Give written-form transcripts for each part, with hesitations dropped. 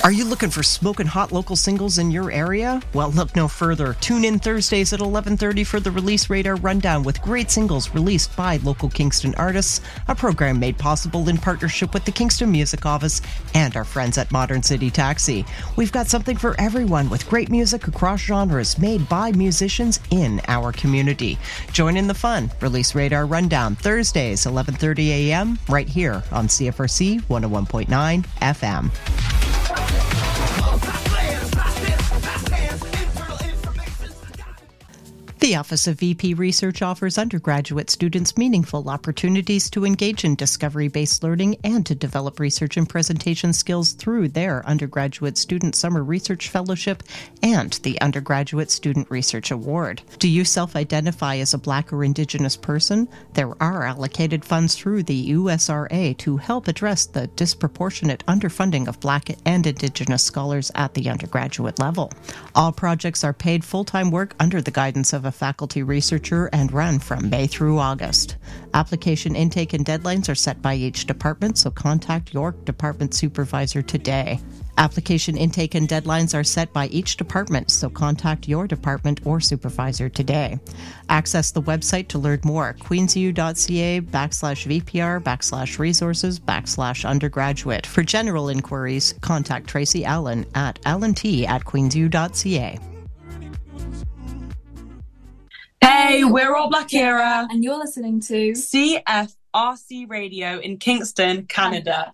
Are you looking for smoking hot local singles in your area? Well, look no further. Tune in Thursdays at 11:30 for the Release Radar Rundown with great singles released by local Kingston artists, a program made possible in partnership with the Kingston Music Office and our friends at Modern City Taxi. We've got something for everyone with great music across genres made by musicians in our community. Join in the fun. Release Radar Rundown, Thursdays, 11:30 a.m., right here on CFRC 101.9 FM. The Office of VP Research offers undergraduate students meaningful opportunities to engage in discovery-based learning and to develop research and presentation skills through their Undergraduate Student Summer Research Fellowship and the Undergraduate Student Research Award. Do you self-identify as a Black or Indigenous person? There are allocated funds through the USRA to help address the disproportionate underfunding of Black and Indigenous scholars at the undergraduate level. All projects are paid full-time work under the guidance of a faculty researcher and run from May through August. Application intake and deadlines are set by each department, so contact your department supervisor today. Application intake and deadlines are set by each department, so contact your department or supervisor today. Access the website to learn more, queensu.ca/VPR/resources/undergraduate. For general inquiries, contact Tracy Allen at allent@queensu.ca. Hey, we're all Black Era, and you're listening to CFRC Radio in Kingston, Canada.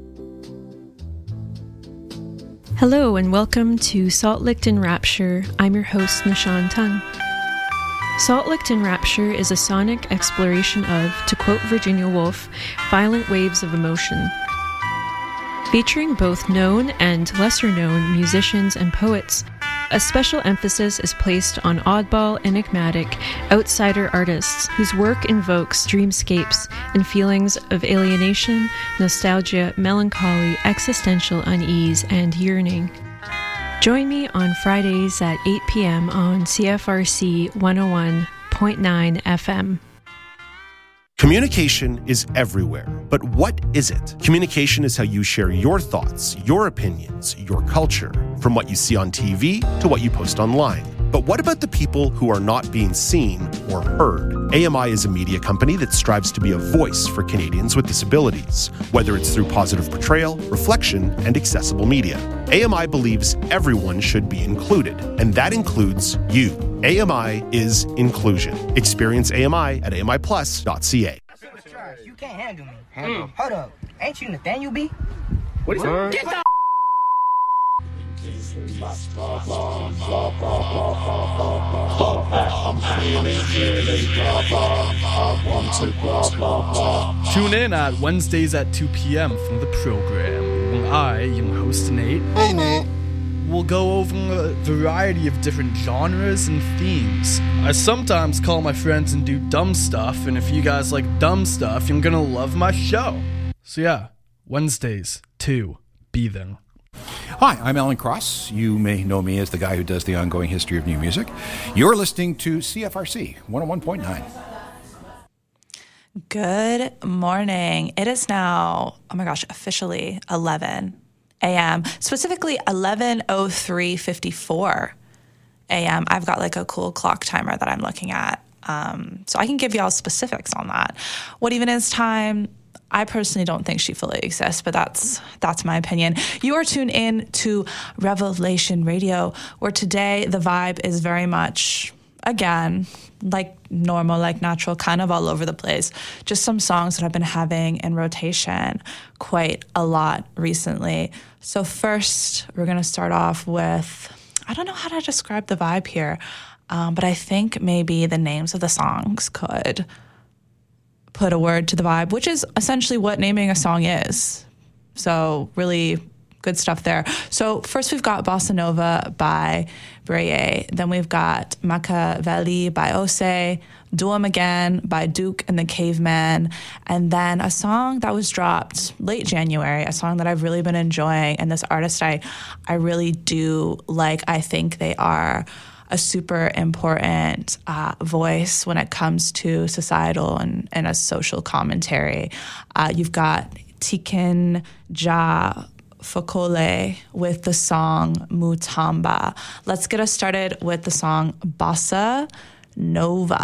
Hello and welcome to Salt Licked in Rapture. I'm your host, Nishan Tung. Salt Licked in Rapture is a sonic exploration of, to quote Virginia Woolf, violent waves of emotion. Featuring both known and lesser-known musicians and poets, a special emphasis is placed on oddball, enigmatic, outsider artists whose work invokes dreamscapes and feelings of alienation, nostalgia, melancholy, existential unease, and yearning. Join me on Fridays at 8 p.m. on CFRC 101.9 FM. Communication is everywhere, but what is it? Communication is how you share your thoughts, your opinions, your culture, from what you see on TV to what you post online. But what about the people who are not being seen or heard? AMI is a media company that strives to be a voice for Canadians with disabilities, whether it's through positive portrayal, reflection, and accessible media. AMI believes everyone should be included, and that includes you. AMI is inclusion. Experience AMI at AMIplus.ca. You can't handle me. Hold up. Ain't you Nathaniel B? What is it? Get the Tune in at Wednesdays at 2 p.m. from the program when I, your host Nate, will go over a variety of different genres and themes. I sometimes call my friends and do dumb stuff, and if you guys like dumb stuff, you're gonna love my show. So yeah, Wednesdays, 2, be there. Hi, I'm Alan Cross. You may know me as the guy who does the ongoing history of new music. You're listening to CFRC 101.9. Good morning. It is now, officially 11 a.m., specifically 11:03:54 a.m. I've got like a cool clock timer that I'm looking at, so I can give y'all specifics on that. What even is time? I personally don't think she fully exists, but that's my opinion. You are tuned in to Revelation Radio, where today the vibe is very much, again, like normal, like natural, kind of all over the place. Just some songs that I've been having in rotation quite a lot recently. So first, we're going to start off with, I don't know how to describe the vibe here, but I think maybe the names of the songs could put a word to the vibe, which is essentially what naming a song is. So really good stuff there. So first we've got Bossa Nova by Breye. Then we've got Machiavelli by Ose, Do 'Em Again by Duke and the Caveman, and then a song that was dropped late January, a song that I've really been enjoying, and this artist I really do like. I think they are a super important voice when it comes to societal and a social commentary. You've got Tiken Jah Fokole with the song Mutamba. Let's get us started with the song Bossa Nova.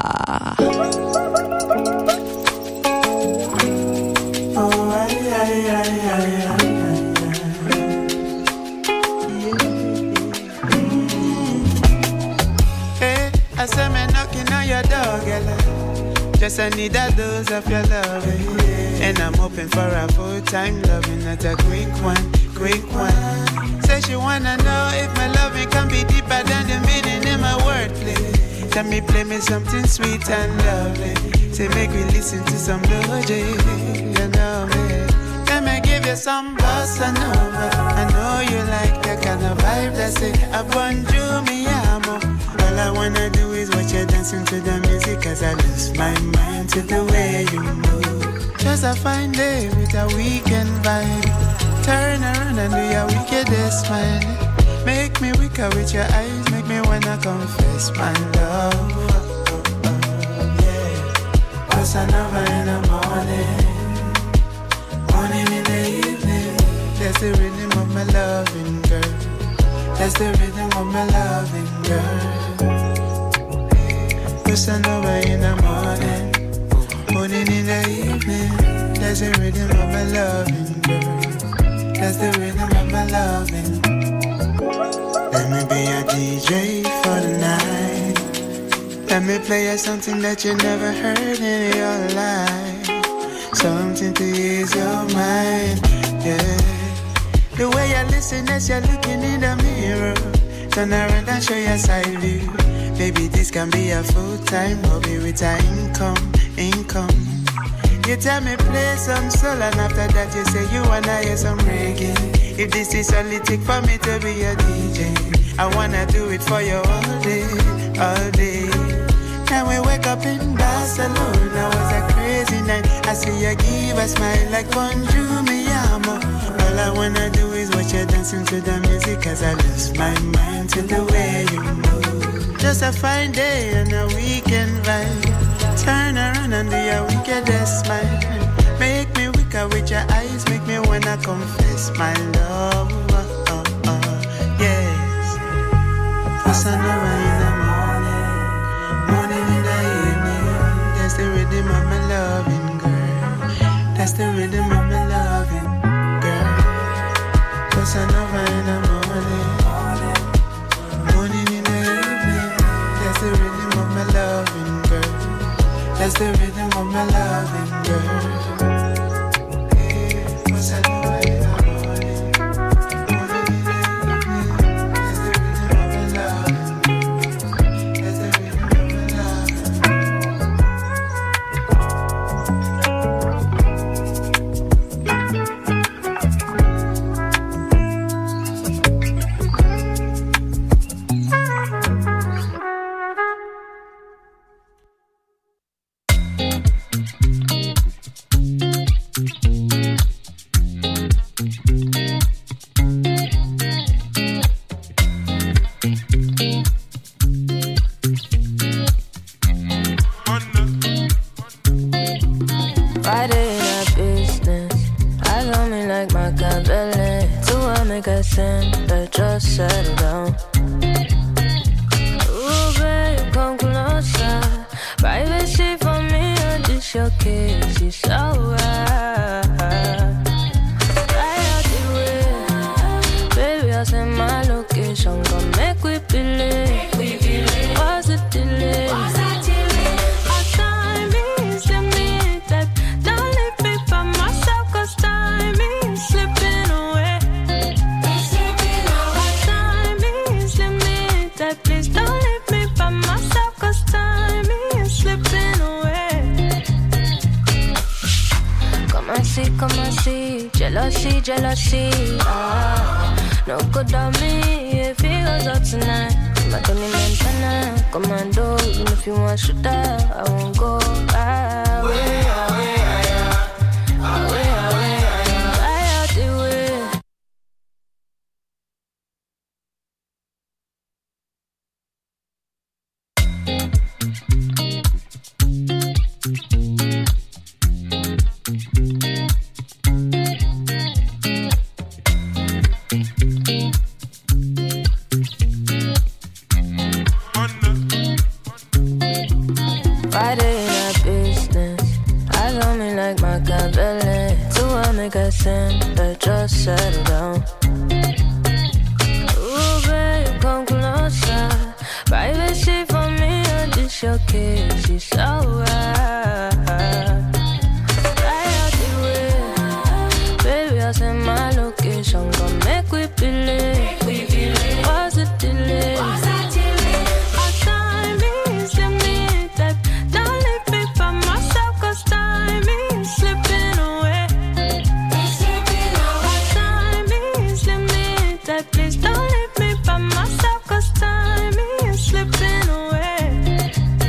Hey, I said me knocking on your door, girl. Just I need a dose of your love, and I'm hoping for a full-time loving, not a quick one, quick one. Say she wanna know if my loving can be deeper than the meaning in my wordplay. Tell me, play me something sweet and lovely. Say make me listen to some Doja, you know me. Let me give you some bossa nova. I know you like that kind of vibe that say bonjour mi amo. All I wanna do is watch you dancing to the music, cause I lose my mind to the way you move. Just a fine day with a weekend vibe. Turn around and do your wickedest smile. Make me wicker with your eyes, make me wanna confess my love. Yeah. Bossa nova in the morning, morning in the evening. That's the rhythm of my loving girl. That's the rhythm of my loving girl. Bossa nova in the morning, morning in the evening. That's the rhythm of my loving girl. That's the rhythm of my loving. Let me be a DJ for the night. Let me play you something that you never heard in your life. Something to ease your mind, yeah. The way you listen as you're looking in the mirror. Turn around and show your side view. Maybe this can be a full-time hobby with an income. You tell me play some soul, and after that you say you wanna hear some reggae. If this is only take for me to be your DJ, I wanna do it for you all day, all day. Now we wake up in Barcelona, was a crazy night. I see you give a smile like bonjour mi amo. All I wanna do is watch you dancing to the music, cause I lose my mind to the way you move. Just a fine day and a weekend vibe. Turn around and do your wickedest smile. Make me wicker with your eyes, make me wanna confess my love. Yes. Bossa nova in the morning, morning in the evening. That's the rhythm of my loving girl. That's the rhythm of my loving girl. Bossa nova in the morning, morning in the evening. That's the rhythm of my loving girl. That's the rhythm of my loving girl. Bossa nova in the morning, morning in the evening. That's the rhythm of my loving girl. That's the rhythm of my settle down. Ooh, babe, come closer. Privacy for me, and this your kiss is alright. Fly out the way, baby, I send my location. Come make we believe. What's the delay? Our time is limited. Don't leave me by myself, 'cause time is slipping away. Our time is limited. Please don't leave me by myself, 'cause time is slipping away. Come and see, jealousy, jealousy. No good on me if it goes up tonight. My Tony Montana, commando. Even if you want to shoot up, I won't go away, away, away, away, away, out the way. Friday in our business. Eyes on me like Machiavelli. Do I make a scene? But just settle down. Ooh, babe, come closer. Privacy for me, or just your kiss. She's so right. Right out the way. Baby, I send my location. Come make we believe. What's the delay? Our timing is limited. Don't leave me by myself, cause timing is slipping away. Our timing is limited. Please don't leave me by myself, cause timing is slipping away.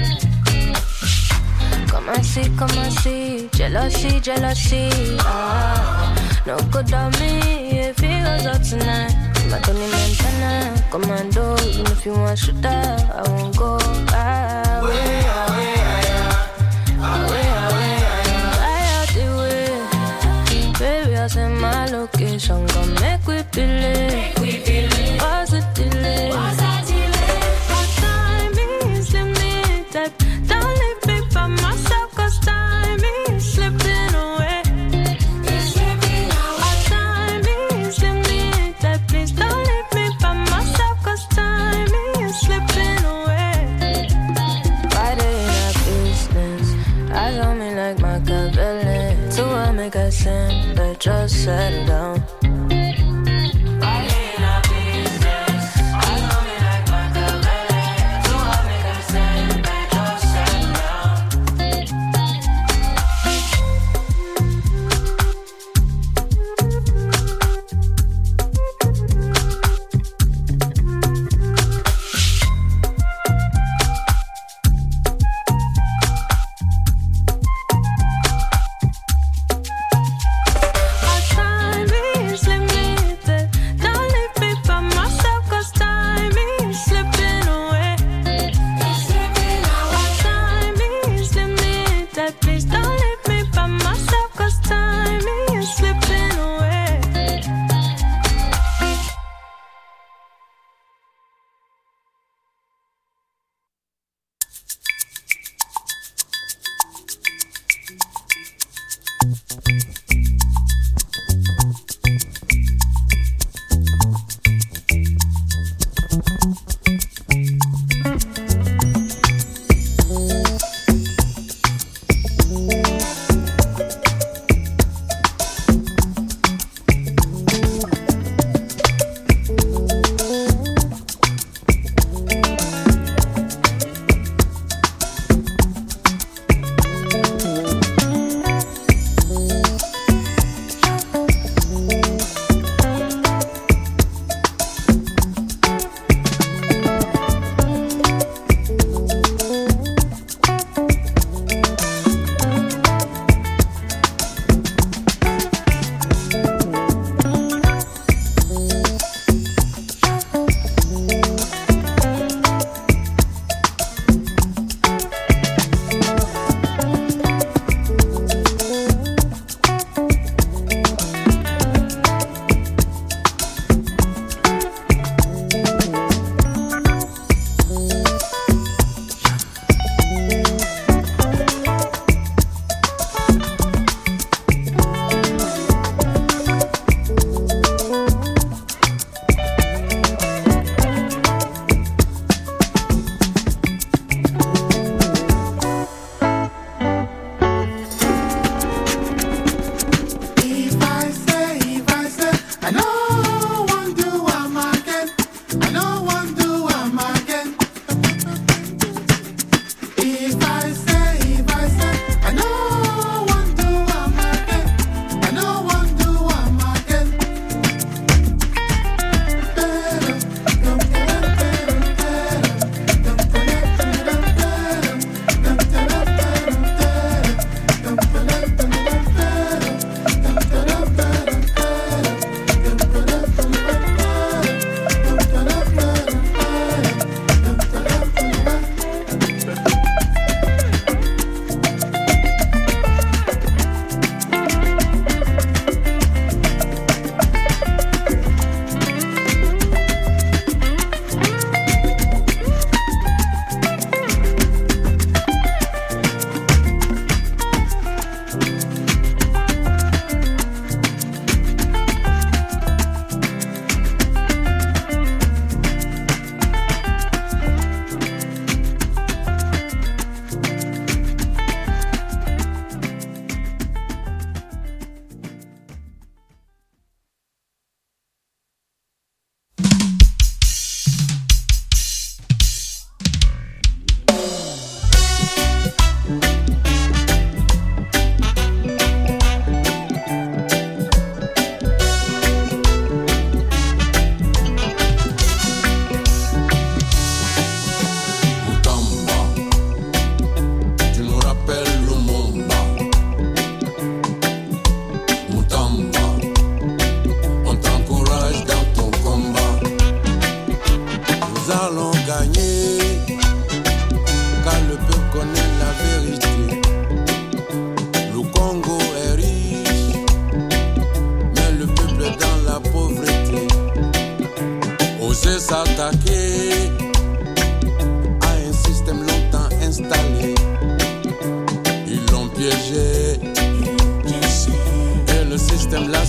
Come and see, jealousy, jealousy. No good on me if he goes out tonight. My Tony Montana, commando. Even if you want to die, I won't go away, out the way. Baby, I send my location. Come make we believe. What's the delay? My timing is limited. Don't leave me by myself, cause timing is slipping away. Our timing is limited. Please don't leave me by myself, cause timing is slipping away. Friday in our business. Eyes on me like Machiavelli. Do I make a scene? But just settle down.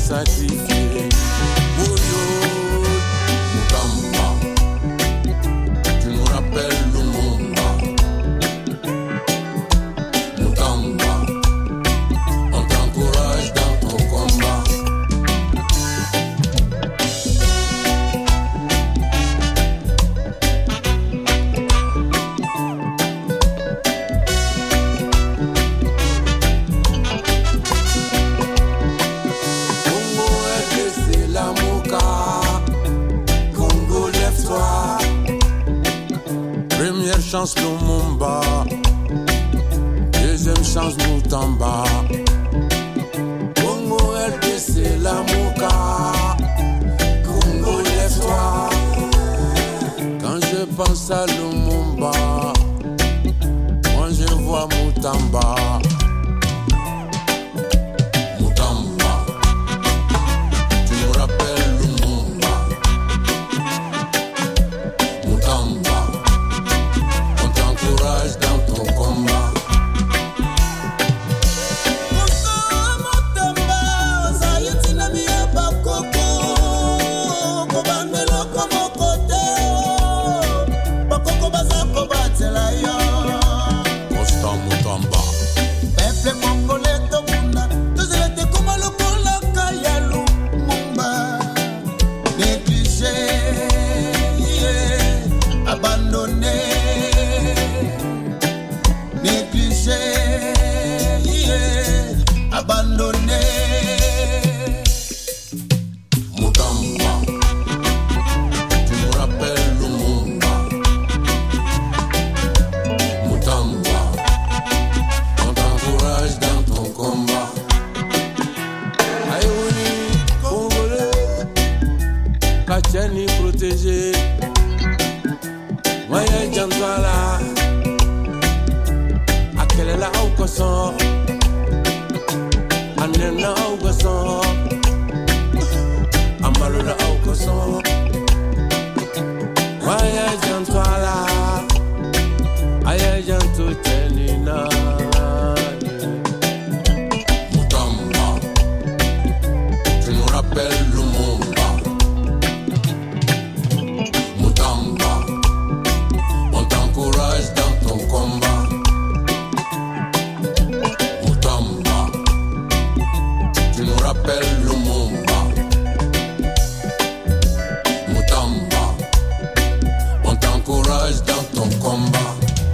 sacrifié. Oyo, Mutamba, tu nous rappelles Lumumba. Mutamba, on t'encourage dans ton combat. Première chance Lumumba, deuxième chance Mutamba. Congo RDC Lamuka, Congo lève-toi. Quand je pense à Lumumba, moi je vois Mutamba. Mutamba, tu nous rappelles Lumumba. Mutamba, on t'encourage dans ton combat. Constant Mutamba. Peuple congolais tomuna, tous les te comme le cola kaya Lumumba. Négligé, yeah, abandonné. Négligé, yeah, abandonné. Mutamba, tu nous rappelles Lumumba. Mutamba, on t'encourage dans ton combat. Aïouni, Congolais, Kachani protégé. Maya Jantala, Akelela Aukoson, Anena Aukoson, Amalula Aukoson. Maya Jantala, Aya Jantu Tenina. Mutamba, tu nous rappelles Lumumba. Mutamba, on t'encourage dans ton combat. Mutamba, tu nous rappelles Lumumba. Mutamba, on t'encourage dans ton combat.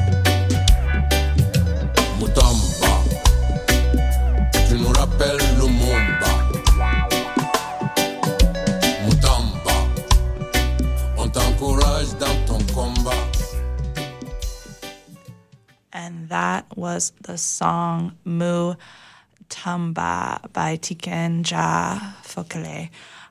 Mutamba, tu nous rappelles Lumumba. Mutamba, on t'encourage dans ton combat. And that was the song Mutamba by Tikenja Fokele.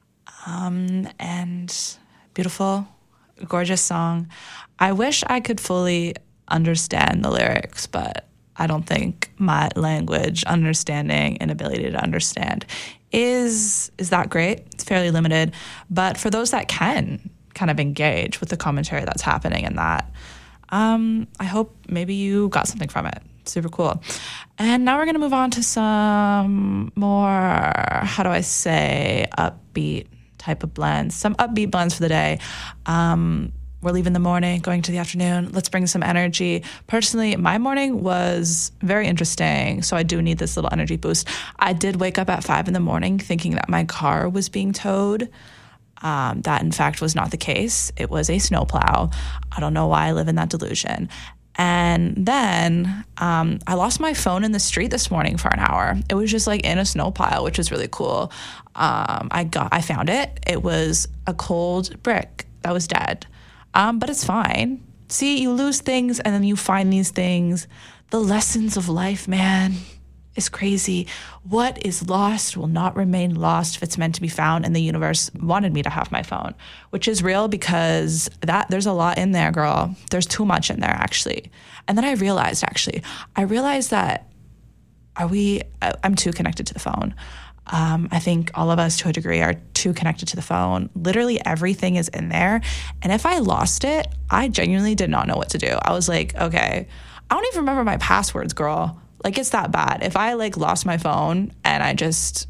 And beautiful, gorgeous song. I wish I could fully understand the lyrics, but I don't think my language understanding and ability to understand is that great. It's fairly limited. But for those that can kind of engage with the commentary that's happening in that, I hope maybe you got something from it. Super cool. And now we're going to move on to some more, how do I say, upbeat type of blends. Some upbeat blends for the day. We're leaving the morning, going to the afternoon. Let's bring some energy. Personally, my morning was very interesting, so I do need this little energy boost. I did wake up at 5 a.m. thinking that my car was being towed. That, in fact, was not the case. It was a snowplow. I don't know why I live in that delusion. And then I lost my phone in the street this morning for an hour. It was just like in a snow pile, which was really cool. I found it. It was a cold brick that was dead. But it's fine. See, you lose things and then you find these things. The lessons of life, man, is crazy. What is lost will not remain lost if it's meant to be found. And the universe wanted me to have my phone, which is real because there's a lot in there, girl. There's too much in there, actually. And then I realized that I'm too connected to the phone. I think all of us to a degree are too connected to the phone. Literally everything is in there. And if I lost it, I genuinely did not know what to do. I was like, okay, I don't even remember my passwords, girl. Like, it's that bad. If I lost my phone and I just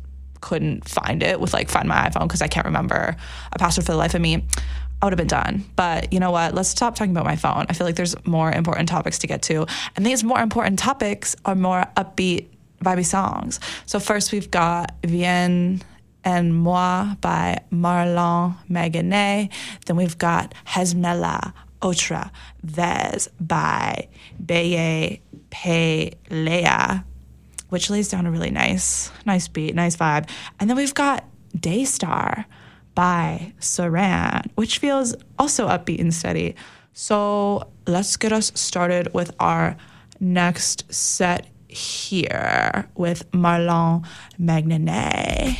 couldn't find it with like Find My iPhone because I can't remember a password for the life of me, I would have been done. But you know what? Let's stop talking about my phone. I feel like there's more important topics to get to. And these more important topics are more upbeat, vibey songs. So first we've got Viens and Moi by Marlon Maganet. Then we've got Hezmela Otra Vez by Beye Pelea, which lays down a really nice beat, nice vibe. And then we've got Daystar by Saran, which feels also upbeat and steady. So let's get us started with our next set here with Marlon Maganet.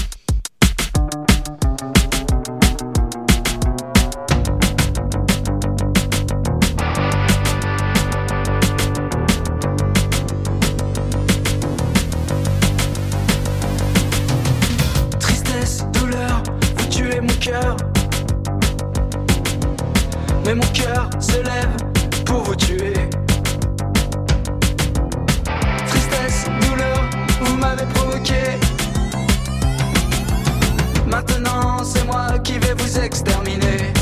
Mais mon cœur se lève pour vous tuer. Tristesse, douleur, vous m'avez provoqué. Maintenant c'est moi qui vais vous exterminer.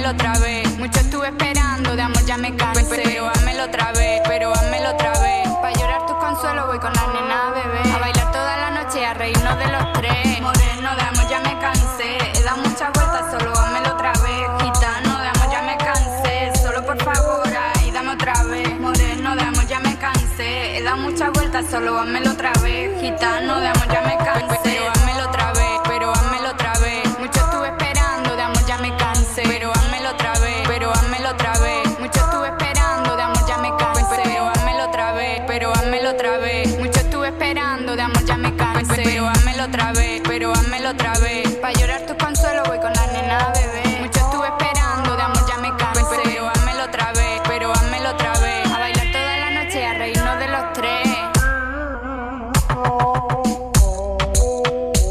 Mucho estuve esperando, de amor ya me cansé. Pero házmelo otra vez, pero házmelo otra vez. Pa' solo házmelo otra vez. Gitano, de amor ya me cansé, pero házmelo otra vez, pero házmelo otra vez. Mucho estuve esperando, de amor ya me cansé, pero házmelo otra vez, pero házmelo otra vez. Mucho estuve esperando, de amor ya me cansé, pero házmelo otra vez, pero házmelo otra vez. Mucho estuve esperando, de amor ya me cansé, pero házmelo otra vez, pero házmelo otra vez. Pa' llorar tus consuelos voy con la nena bebé. Mucho estuve esperando, de amor ya me cansé, pero házmelo otra vez, pero házmelo otra vez. A bailar toda la noche, a reírnos de los tres.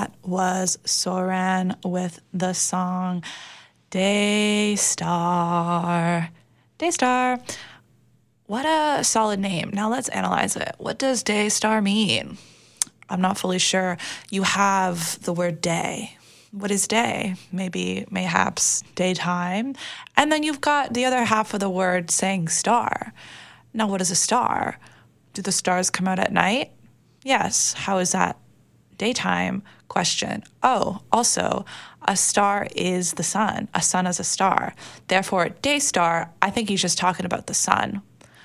that was Soran with the song Daystar. Daystar. What a solid name. Now let's analyze it. What does Daystar mean? I'm not fully sure. You have the word day. What is day? Mayhaps daytime. And then you've got the other half of the word saying star. Now, what is a star? Do the stars come out at night? Yes. How is that? Daytime question. Oh, also, a star is the sun. A sun is a star. Therefore, Daystar, I think he's just talking about the sun,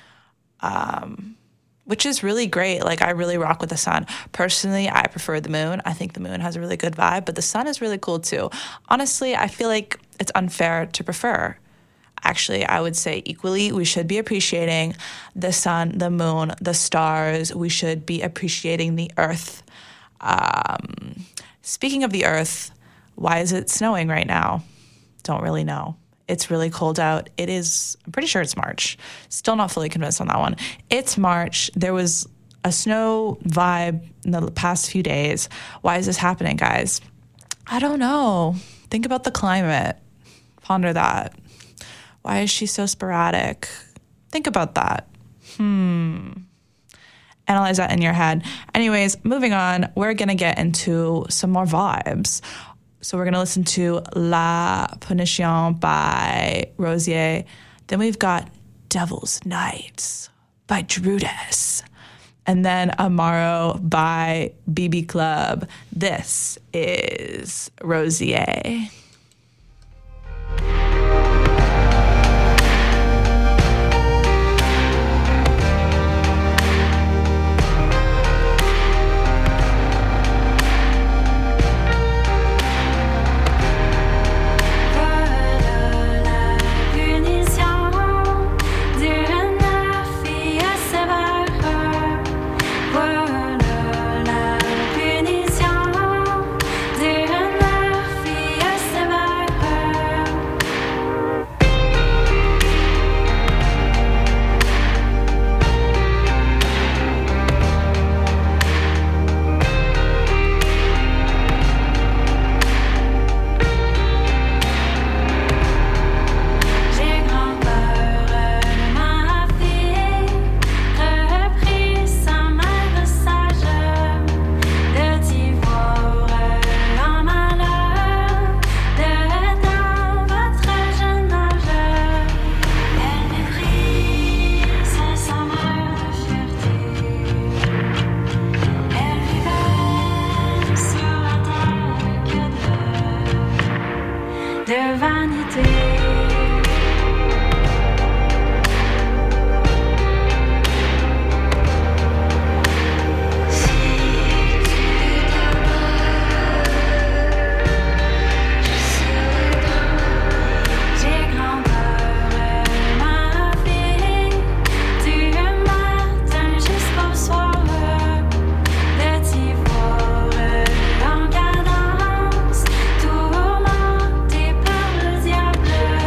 which is really great. Like, I really rock with the sun. Personally, I prefer the moon. I think the moon has a really good vibe, but the sun is really cool too. Honestly, I feel like it's unfair to prefer. Actually, I would say equally, we should be appreciating the sun, the moon, the stars. We should be appreciating the earth. Speaking of the earth, why is it snowing right now? Don't really know. It's really cold out. It is, I'm pretty sure it's March. Still not fully convinced on that one. It's March. There was a snow vibe in the past few days. Why is this happening, guys? I don't know. Think about the climate. Ponder that. Why is she so sporadic? Think about that. Analyze that in your head. Anyways, moving on, we're going to get into some more vibes. So we're going to listen to La Punition by Rosier. Then we've got Devil's Night by Drudas. And then Amaro by BB Club. This is Rosier. Tourmenté par le diable.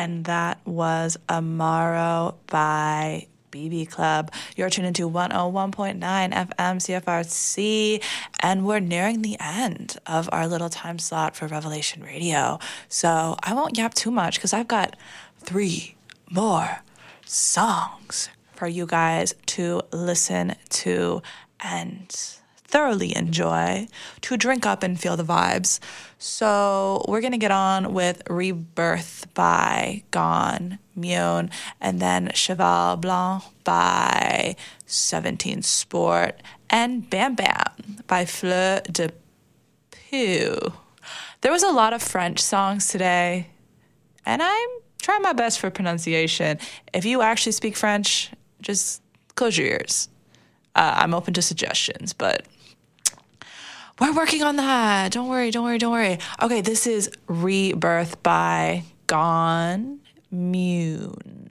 and that was Amaro by BB Club. You're tuned into 101.9 FM CFRC, and we're nearing the end of our little time slot for Revelation Radio. So I won't yap too much because I've got 3 more songs for you guys to listen to and thoroughly enjoy, to drink up and feel the vibes. So we're going to get on with Rebirth by Gone Mune, and then Cheval Blanc by 17 Sport, and Bam Bam by Fleur de Peau. There was a lot of French songs today, and I'm trying my best for pronunciation. If you actually speak French, just close your ears. I'm open to suggestions, but we're working on that. Don't worry. Okay, this is Rebirth by Gone Mune.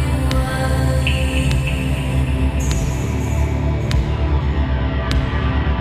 When we hear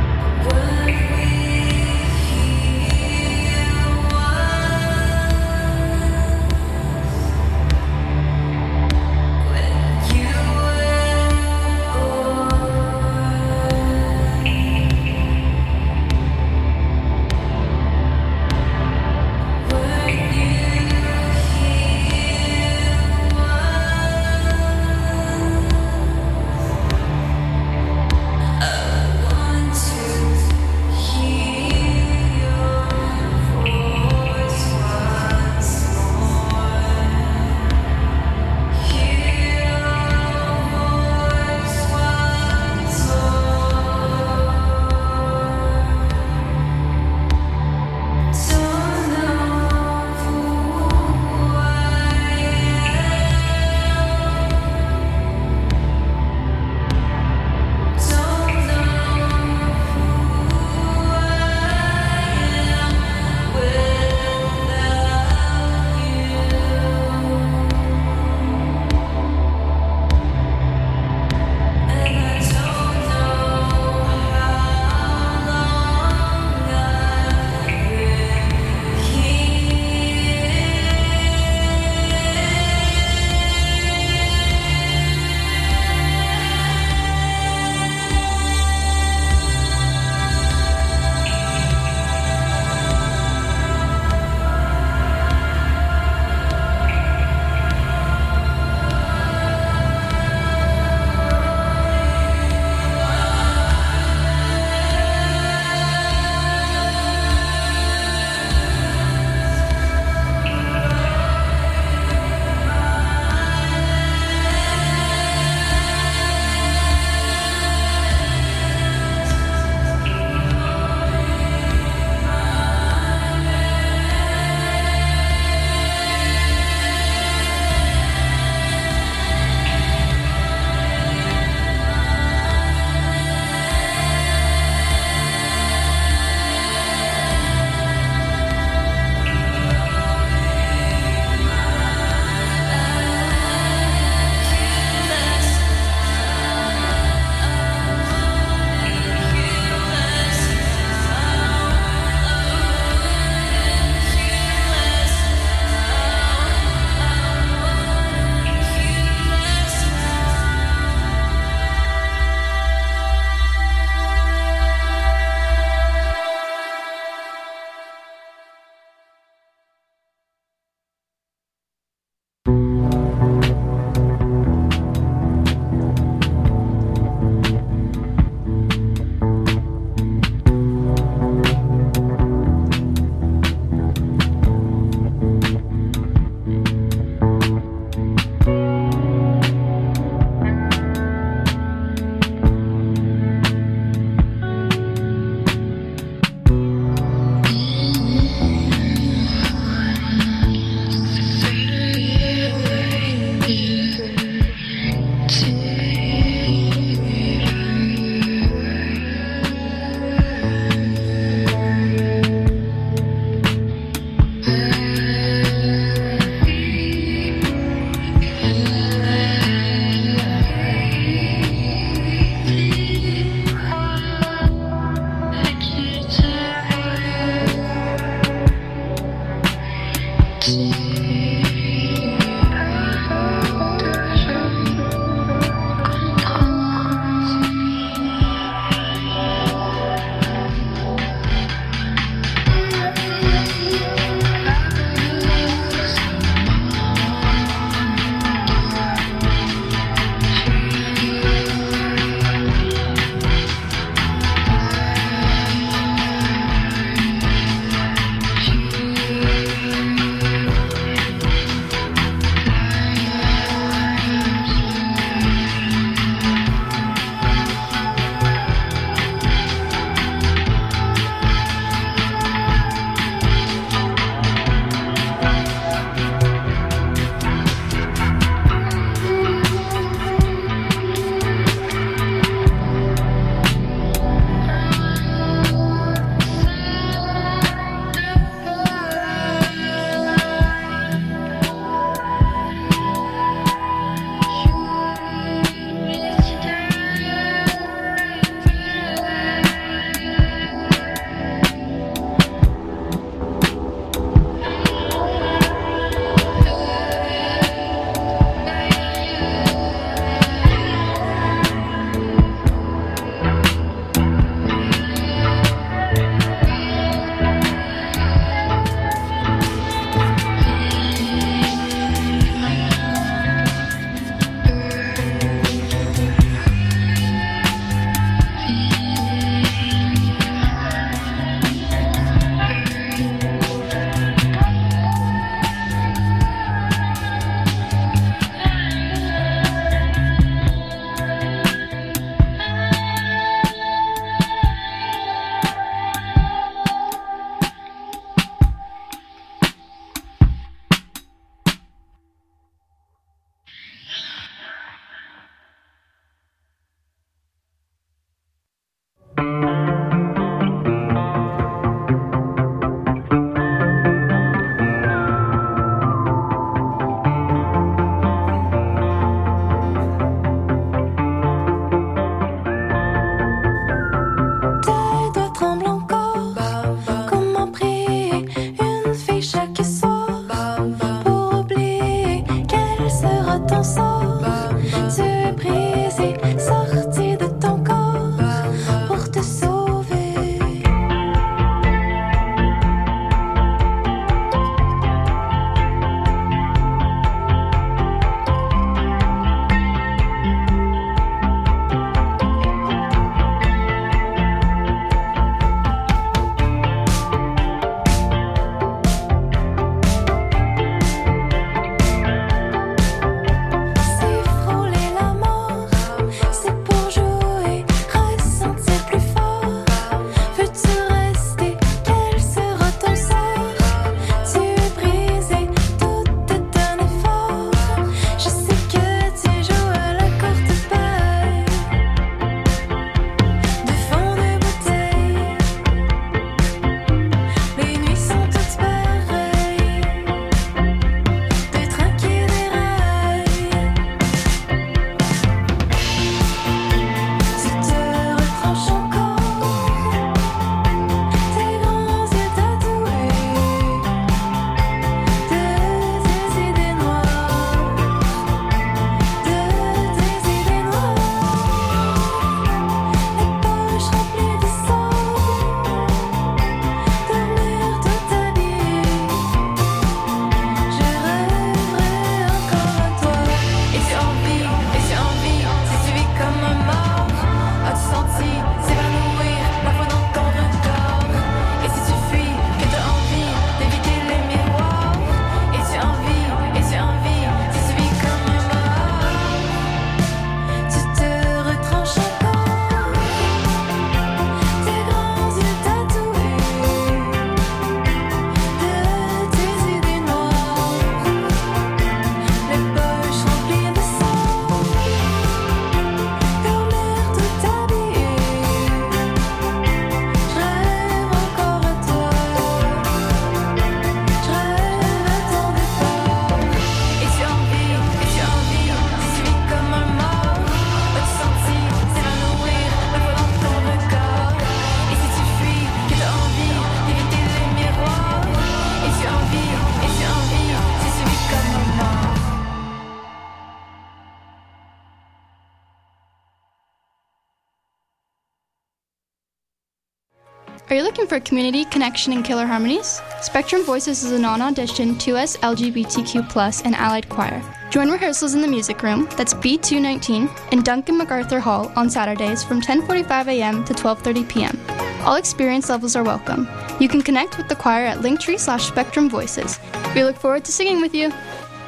Are you looking for community, connection, and killer harmonies? Spectrum Voices is a non-audition 2S LGBTQ+ and allied choir. Join rehearsals in the music room, that's B219, in Duncan MacArthur Hall on Saturdays from 10:45 a.m. to 12:30 p.m. All experience levels are welcome. You can connect with the choir at Linktree/Spectrum Voices. We look forward to singing with you.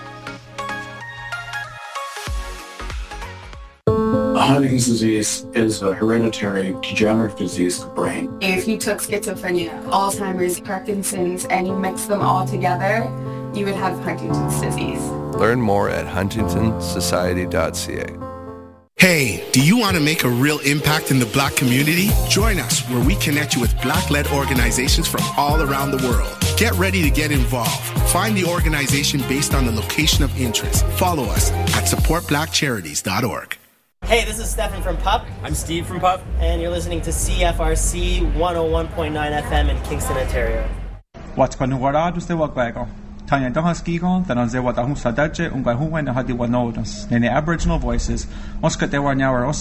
Huntington's disease is a hereditary degenerative disease of the brain. If you took schizophrenia, Alzheimer's, Parkinson's, and you mix them all together, you would have Huntington's disease. Learn more at huntingtonsociety.ca. Hey, do you want to make a real impact in the Black community? Join us where we connect you with Black-led organizations from all around the world. Get ready to get involved. Find the organization based on the location of interest. Follow us at supportblackcharities.org. Hey, this is Stefan from PUP. I'm Steve from PUP. And you're listening to CFRC 101.9 FM in Kingston, Ontario. What's going on with the Wagwago? Tanya Donhaskigo, that on the Watahu Sadaje, Ungahu and Hadi Wanodas, and the Aboriginal voices, Oscar de Warnauer